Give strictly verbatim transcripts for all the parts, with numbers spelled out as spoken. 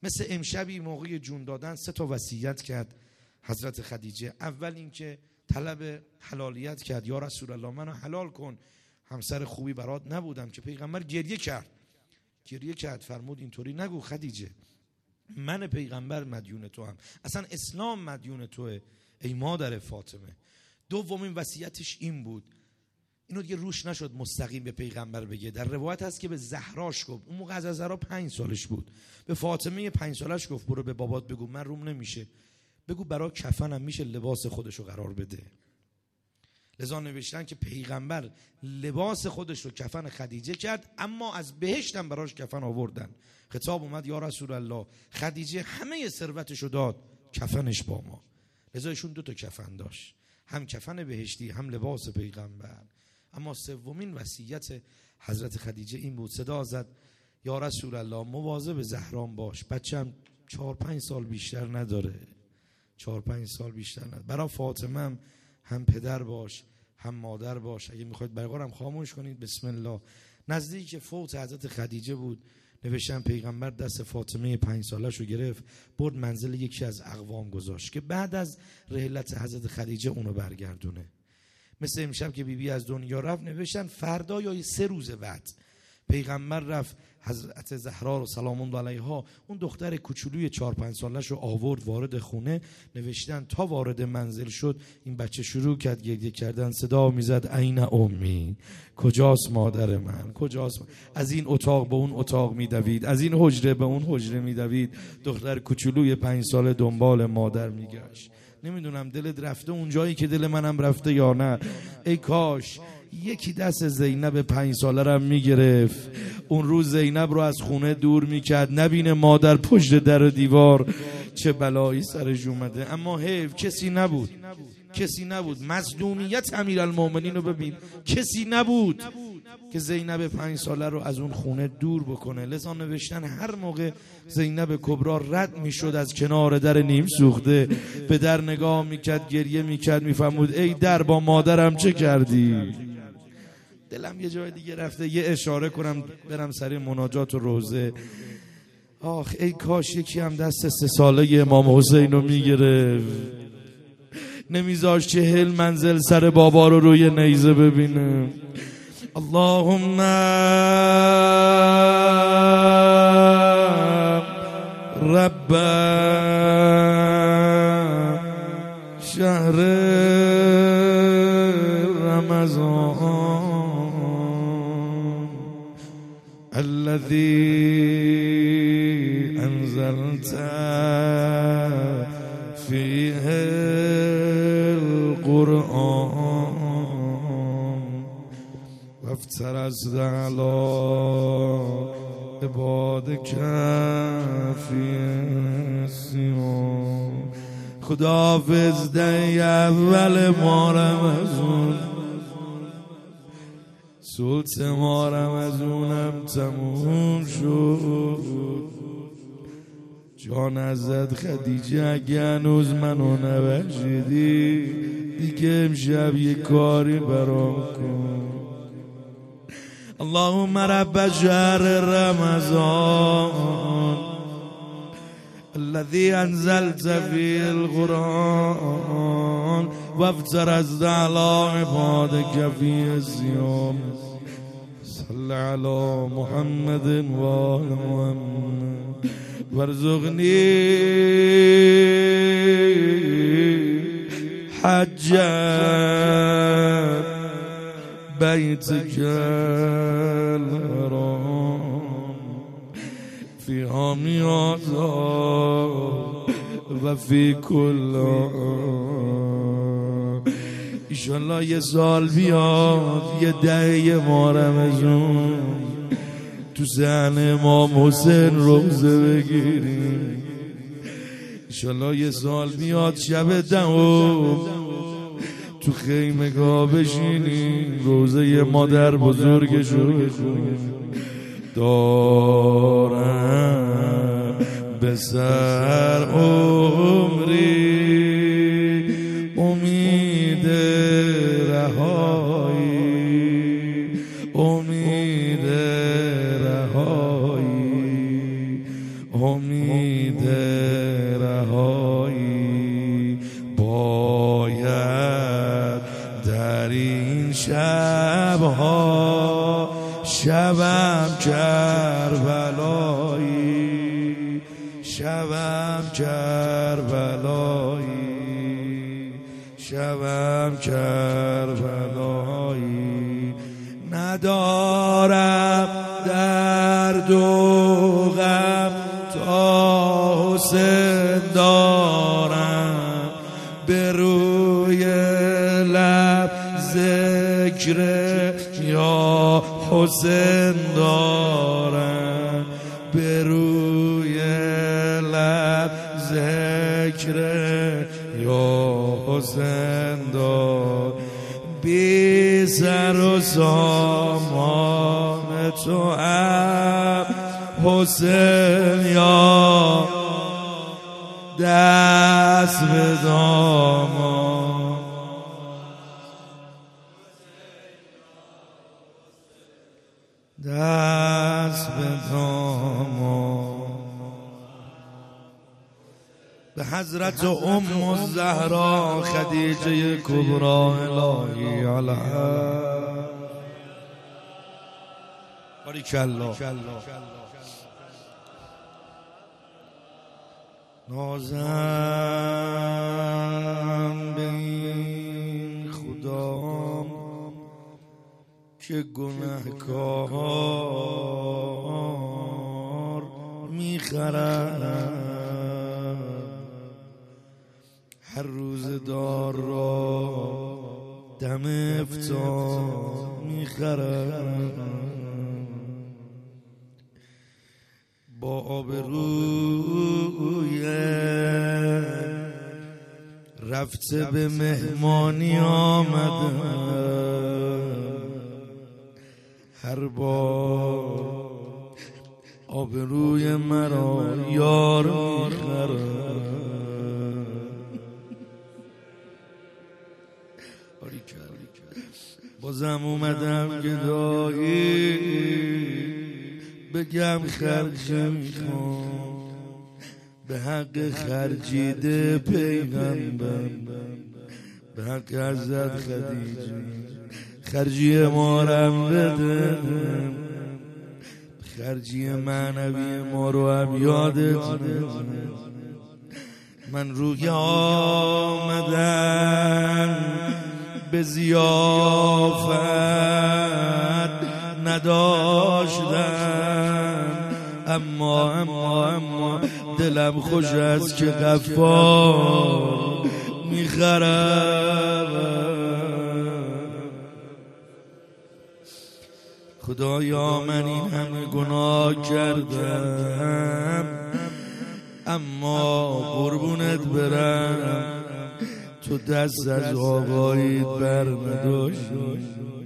مثل امشبی موقع جون دادن سه تا وصیت کرد حضرت خدیجه. اول اینکه طلب حلالیت کرد، یا رسول الله منو حلال کن، همسر خوبی برات نبودم، که پیغمبر گریه کرد گریه کرد فرمود اینطوری نگو خدیجه، من پیغمبر مدیون تو هم، اصلا اسلام مدیون توه ای مادر فاطمه. دومین وصیتش این بود، اینو دیگه روش نشد مستقیم به پیغمبر بگه، در روایت هست که به زهراش گفت، اون موقع از زهرا پنج سالش بود، به فاطمه پنج سالش گفت برو به بابات بگو من روم نمیشه، بگو برای کفنم میشه لباس خودشو قرار بده. لذا نوشتن که پیغمبر لباس خودش رو کفن خدیجه کرد، اما از بهشت هم براش کفن آوردن. خطاب اومد یا رسول الله خدیجه همه ثروتش رو داد، کفنش با ما. لذا ایشون دو تا کفن داشت، هم کفن بهشتی هم لباس پیغمبر. اما سومین وصیت حضرت خدیجه این بود، صدا زد یا رسول الله مواظب زهرام باش، بچه‌م چهار پنج سال بیشتر نداره، چهار پنج سال بیشتر نداره، برای فاطمه هم, هم پدر باش هم مادر باش، اگه میخواید برقرارم خاموش کنید بسم الله. نزدیک فوت حضرت خدیجه بود، نوشتن پیغمبر دست فاطمه پنج سالش رو گرفت برد منزل یکی از اقوام گذاشت که بعد از رحلت حضرت خدیجه اونو برگردونه. مثل امشب که بیبی بی از دنیا رفت، نوشتن فردا یا سه روز بعد پیغمبر رفت حضرت زهرا رو سلام الله علیها، اون دختر کوچولوی چهار پنج سالش رو آورد وارد خونه. نوشتن تا وارد منزل شد این بچه شروع کرد گریه کردن، صدا میزد عین امی، کجاست مادر من، کجاست من؟ از این اتاق به اون اتاق میدوید، از این حجره به اون حجره میدوید. دختر کوچولوی پنج ساله دنبال مادر میگشت. نمیدونم دلت رفته اون جایی که دل منم رفته یا نه. ای کاش یکی دست زینب پنج ساله رم میگرفت، اون روز زینب رو از خونه دور میکرد، نبینه مادر پشت در دیوار چه بلایی سرش اومده. اما حیف کسی نبود، کسی نبود. مظلومیت امیرالمومنین رو ببین، کسی نبود که زینب پنج ساله رو از اون خونه دور بکنه. لذا نوشتن هر موقع زینب کبرا رد میشد از کنار در نیم سوخته، به در نگاه میکرد گریه میکرد، میفهمود ای در با مادرم چه کردی. دلم یه جای دیگه رفته، یه اشاره کنم برم سر مناجات و روزه. آخ ای کاش یکی هم دست سه ساله امام حسین رو میگرفت، نمیذاش چهل منزل سر بابا رو روی نیزه ببینه. اللهم رب شهر رمضان الذي انزلت فيه القرآن وافترضت على عبادك في الصيام. خداحافظ دی اول ما رمضان، سلط ما رمضانم تموم شد. جان ازت خدیجه اگه هنوز منو نبخشیدی دیگه امشب یه کاری برام کن. اللهم رب شهر رمضان الذي انزلت فيه القرآن وافترضت على عبادك فيه الصيام. صل على محمد وآل محمد وارزقني حج بيتك الحرام في عام هذا وفي كل عام. ایشالله یه سال بیاد یه دهه ما رمضان تو ذهن امام حسین روزه بگیریم. ایشالله یه سال بیاد شب دهم تو خیمگاه بشینیم روزه مادر بزرگشو بخونیم. دارم به سر عمری امید رهایی، امید رهایی، امید امید رهایی باید در این شبها، شبم کربلایی، شبم کربلایی، شبم کربلایی. ندارم درد و غم تا حسین دارم، به روی لب ذکر یا حسین دارم، به روی لب ذکر یا حسین دارم. بی سر و سامان تو هم حسین یا دست به دامان، دست به دامان. به حضرت ام الزهرا خدیجه کبری الهی علیها بارک الله. نازم به این خدا که گنهکار میخرد، هر روزدار را دم افطار میخرد، با آبروی رفته به مهمانی آمده، هر بار آبروی مرا یار میخرد. بازم اومدم گدایی بگم خرج میخوام، به حق خرجیده پیغمبر، به حق حضرت خدیجه خرجی مارم بده، خرجی معنوی ما رو هم یادت. من روی آمدن به ضیافت نداشتم، اما اما اما دلم خوش است که غفار میخرم. خدایا من این همه گناه کردم، اما قربونت برم تو دست از آقایت بر نداشتی،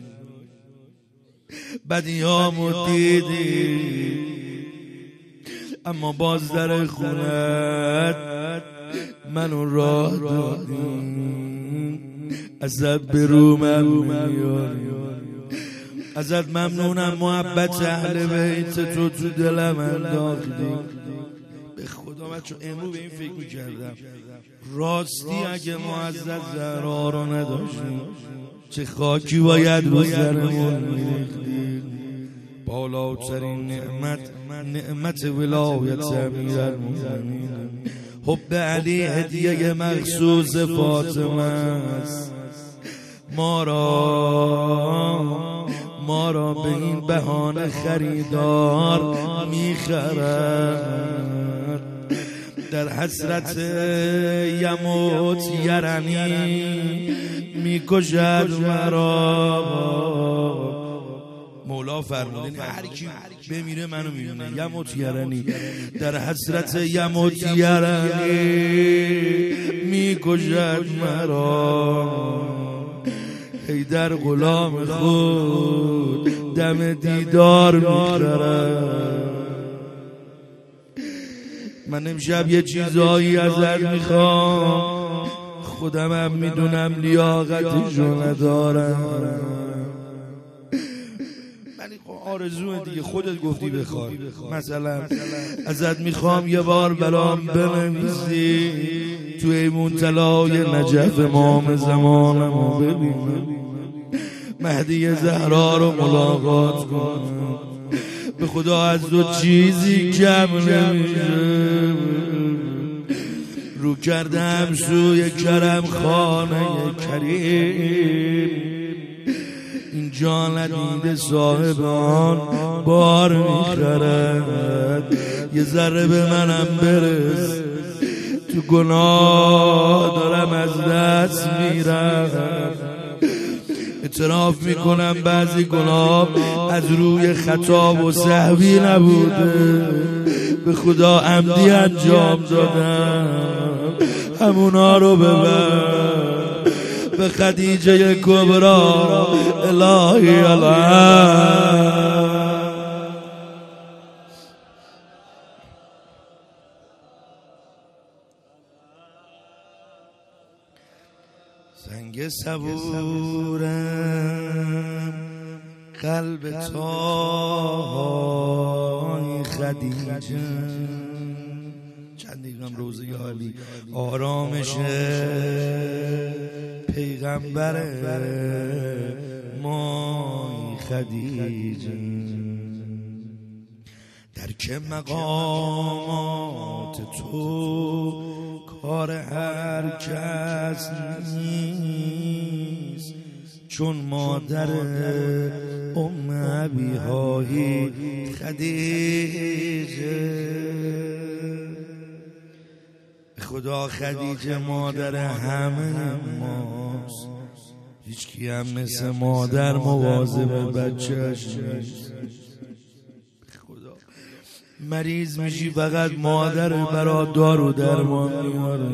بدیامو دیدی، اما باز در خونت منو راه دادی، ازت برومم میاری، ازت ممنونم محبت اهل بیت تو تو دلم انداختی. به خدا بچه امروز به این فکر میکردم راستی اگه معزز زهرا رو نداشتیم چه خاکی باید رو سرمون میریختی. بالاترین نعمت نعمت ولایت امیرالمومنین، حب علی هدیه مخصوص فاطمه است. ما را ما را به این بهانه خریدار میخرد، در حسرت یموت یرنی میکشد مرا. مولا فرمودن هر کی بمیره منو میمونه، یموت یرنی، در حسرت یموت یرنی میکشد مرا. ای در غلام خود دم دیدار میخرم. من امشب یه چیزایی ازت میخوام، خودم هم میدونم لیاقتشو ندارم، ولی آرزوه دیگه، خودت گفتی بخوای. مثلا ازت میخوام یه بار برام بنویسی تو ایمون طلای نجف امام زمانمو ببینم، مهدی زهرا رو ملاقات کنم. به خدا از دو چیزی کم نمیشه، رو کردم سوی کرم خانه کریم، اینجا ندیده صاحب آن بار میخرد. یه ذره به منم برس، تو گناه دارم از دست میرم. اعتراف میکنم بعضی گناه از روی خطا و سهوی نبوده، به خدا عمدی انجام دادم، همونا رو ببر. به خدیجه کبرا الهی الان سنگ صبورم قلب تای خدیجه، چند دیگم روزه عالی آرامش پیغمبر مای خدیجه. در که مقامات تو کار هر کس نیست، چون مادر ام ابیهای خدیجه. خدا خدیجه مادر همه ماست، هیچ کی هم مثل مادر مواظب بچه‌اش نیست. خدا مریض میشی فقط مادر برات دارو درمان میاره،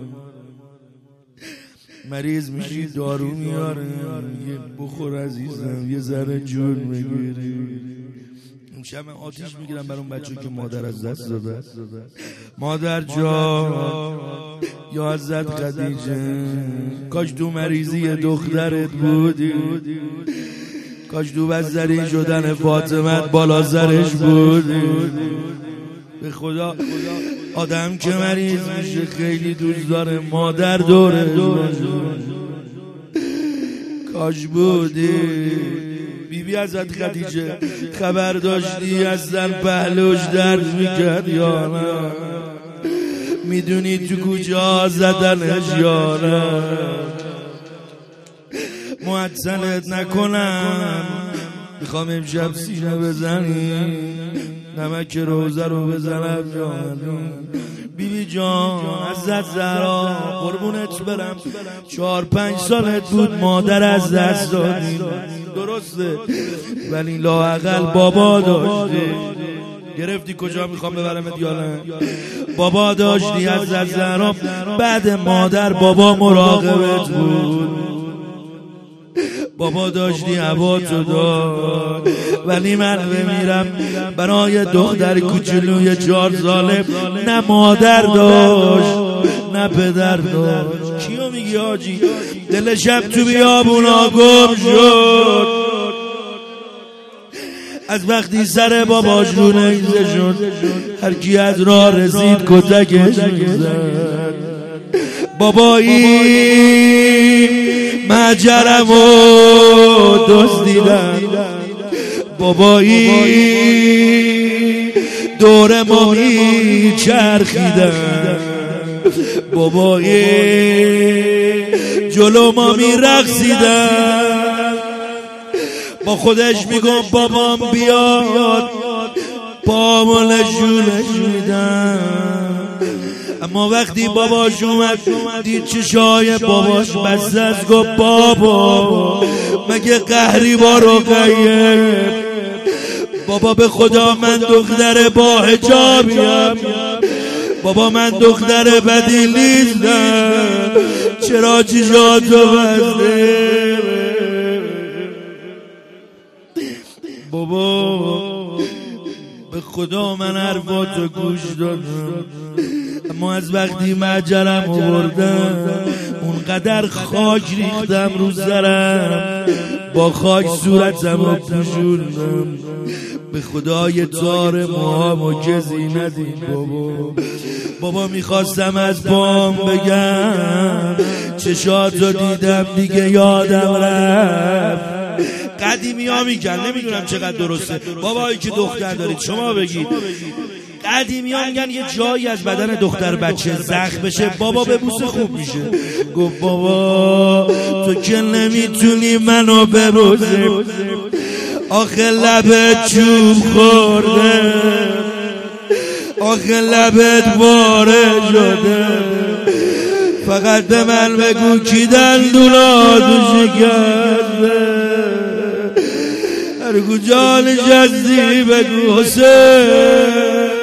مریض میشی دارو میاره، یه بخور عزیزم یه ذره جون میگیری. امشب من آتیش میگیرم بر اون بچه که مادر از دست داده. مادر جان یا حضرت خدیجه، کاش تو مریضی دخترت بودی، کاش تو بستری شدن فاطمت بالا سرش بودی. به خدا آدم که مریض میشه خیلی دوست داره مادر دوره باشه، کاش بودی. بی بی حضرت خدیجه خبر داشتی از زن پهلوش درد میکرد یا نه؟ میدونی تو کجا زدنش یا نه؟ معطلت نکنم، میخوام امشب سینه بزنی، نمک روزه رو بزنم یا نه؟ بی بی جان حضرت زهرا قربونت برم، چهار پنج سالت بود مادر از دست دادی، درسته، ولی لااقل بابا داشتی. گرفتی کجا میخوام ببرم دیالن؟ بابا داشتی حضرت زهرا، بعد مادر بابا مراقبت بود، بابا داشتی هواتو داد. ولی من بمیرم برای دختر کوچولوی چهار ساله نه مادر داشت نه پدر داشت. کیو میگی آجی؟ دل شب تو بیابونا گم شد، از وقتی سر باباش رو نیزه شد، هر کی از راه رسید کتکش میزد. بابایی مجرمو دزدیدن، بابایی دور ما میچرخیدن، بابایی جلو ما میرقصیدن. با خودش میگم بابام بیاد، پامو نشونش میدن. اما وقتی باباش اومد دید چشای باباش بسته است، گفت بابا مگه قهری با رقیه؟ بابا به خدا من دختر با حجابیم، بابا من دختر بدی نیستم، چرا چشاتو بسته؟ بابا به خدا من حرفاتو گوش دادم، اما از وقتی مجرم آوردم اونقدر خاک ریختم رو سرم، با خاک صورتم رو پوشوندم. به خدای تار موهامو کسی ندید بابا. بابا میخواستم از پام بگم چشاتو دیدم دیگه یادم رفت. قدیمی ها میگن، نمیدونم چقدر درسته، بابایی که دختر دارید شما بگید، قدیمی ها میگن یه جایی از بدن دختر بچه زخم بشه بابا ببوسه خوب میشه. گفت بابا تو که نمیتونی منو ببوسی، آخه لبت چوب خورده، آخه لبت باره شده، فقط به من بگو کی دندوناتو شکسته، هر کجا نشستی بگو حسین.